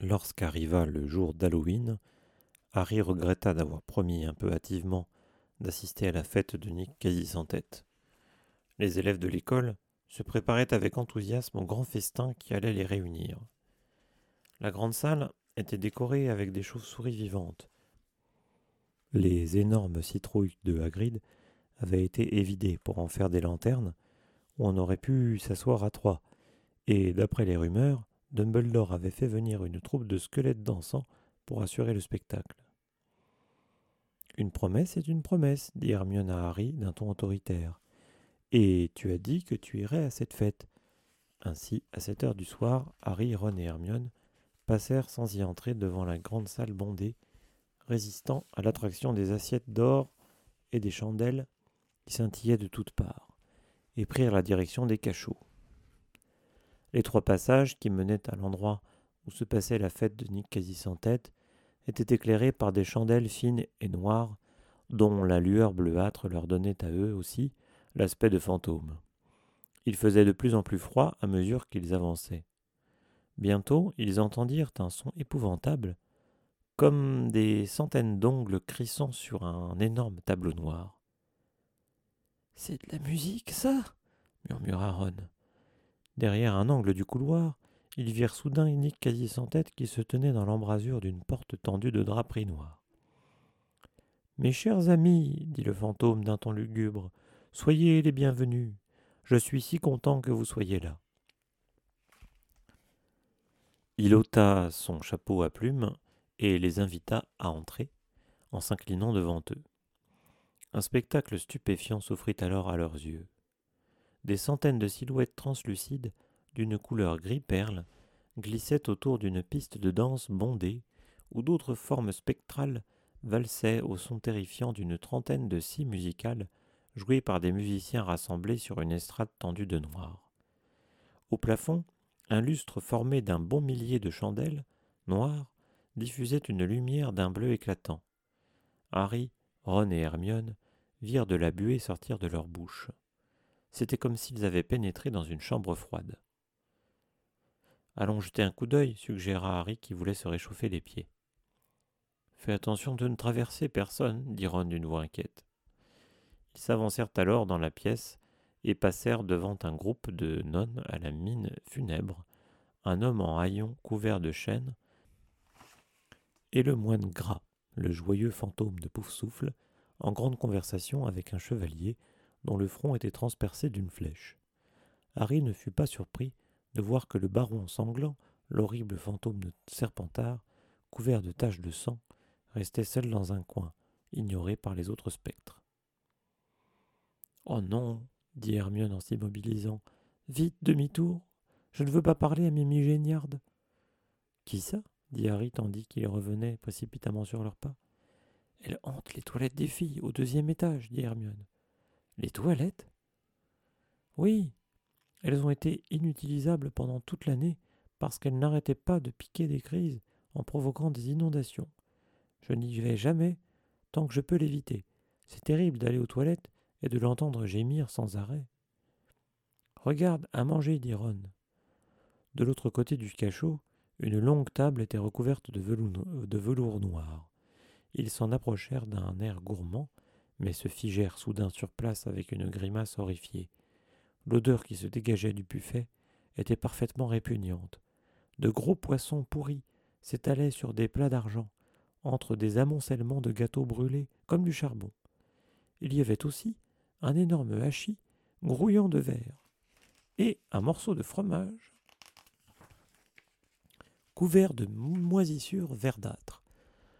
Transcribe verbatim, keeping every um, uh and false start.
Lorsqu'arriva le jour d'Halloween, Harry regretta d'avoir promis un peu hâtivement d'assister à la fête de Nick quasi sans tête. Les élèves de l'école se préparaient avec enthousiasme au grand festin qui allait les réunir. La grande salle était décorée avec des chauves-souris vivantes. Les énormes citrouilles de Hagrid avaient été évidées pour en faire des lanternes où on aurait pu s'asseoir à trois, et d'après les rumeurs, Dumbledore avait fait venir une troupe de squelettes dansants pour assurer le spectacle. Une promesse est une promesse, dit Hermione à Harry d'un ton autoritaire. Et tu as dit que tu irais à cette fête. Ainsi, à sept heures du soir, Harry, Ron et Hermione passèrent sans y entrer devant la grande salle bondée, résistant à l'attraction des assiettes d'or et des chandelles qui scintillaient de toutes parts, et prirent la direction des cachots. Les trois passages qui menaient à l'endroit où se passait la fête de Nick quasi sans tête étaient éclairés par des chandelles fines et noires, dont la lueur bleuâtre leur donnait à eux aussi l'aspect de fantômes. Il faisait de plus en plus froid à mesure qu'ils avançaient. Bientôt, ils entendirent un son épouvantable, comme des centaines d'ongles crissant sur un énorme tableau noir. « C'est de la musique, ça !» murmura Ron. Derrière un angle du couloir, ils virent soudain Nick quasi sans tête qui se tenait dans l'embrasure d'une porte tendue de draperie noire. « Mes chers amis, dit le fantôme d'un ton lugubre, soyez les bienvenus. Je suis si content que vous soyez là. » Il ôta son chapeau à plumes et les invita à entrer, en s'inclinant devant eux. Un spectacle stupéfiant s'offrit alors à leurs yeux. Des centaines de silhouettes translucides, d'une couleur gris-perle, glissaient autour d'une piste de danse bondée, où d'autres formes spectrales valsaient au son terrifiant d'une trentaine de scies musicales, jouées par des musiciens rassemblés sur une estrade tendue de noir. Au plafond, un lustre formé d'un bon millier de chandelles, noires, diffusait une lumière d'un bleu éclatant. Harry, Ron et Hermione virent de la buée sortir de leur bouche. C'était comme s'ils avaient pénétré dans une chambre froide. « Allons jeter un coup d'œil, suggéra Harry qui voulait se réchauffer les pieds. « Fais attention de ne traverser personne, dit Ron d'une voix inquiète. Ils s'avancèrent alors dans la pièce et passèrent devant un groupe de nonnes à la mine funèbre, un homme en haillons couvert de chaînes, et le moine Gras, le joyeux fantôme de Poufsouffle, en grande conversation avec un chevalier dont le front était transpercé d'une flèche. Harry ne fut pas surpris de voir que le baron sanglant, l'horrible fantôme de Serpentard, couvert de taches de sang, restait seul dans un coin, ignoré par les autres spectres. « Oh non !» dit Hermione en s'immobilisant. « Vite, demi-tour. Je ne veux pas parler à Mimi Géniarde. »« Qui ça ?» dit Harry tandis qu'il revenait précipitamment sur leurs pas. « Elle hante les toilettes des filles, au deuxième étage, dit Hermione. »« Les toilettes ?»« Oui, elles ont été inutilisables pendant toute l'année parce qu'elles n'arrêtaient pas de piquer des crises en provoquant des inondations. Je n'y vais jamais tant que je peux l'éviter. C'est terrible d'aller aux toilettes et de l'entendre gémir sans arrêt. »« Regarde, à manger, dit Ron. » De l'autre côté du cachot, une longue table était recouverte de velours, de velours noir. Ils s'en approchèrent d'un air gourmand, mais se figèrent soudain sur place avec une grimace horrifiée. L'odeur qui se dégageait du buffet était parfaitement répugnante. De gros poissons pourris s'étalaient sur des plats d'argent, entre des amoncellements de gâteaux brûlés comme du charbon. Il y avait aussi un énorme hachis grouillant de verre et un morceau de fromage couvert de moisissures verdâtres.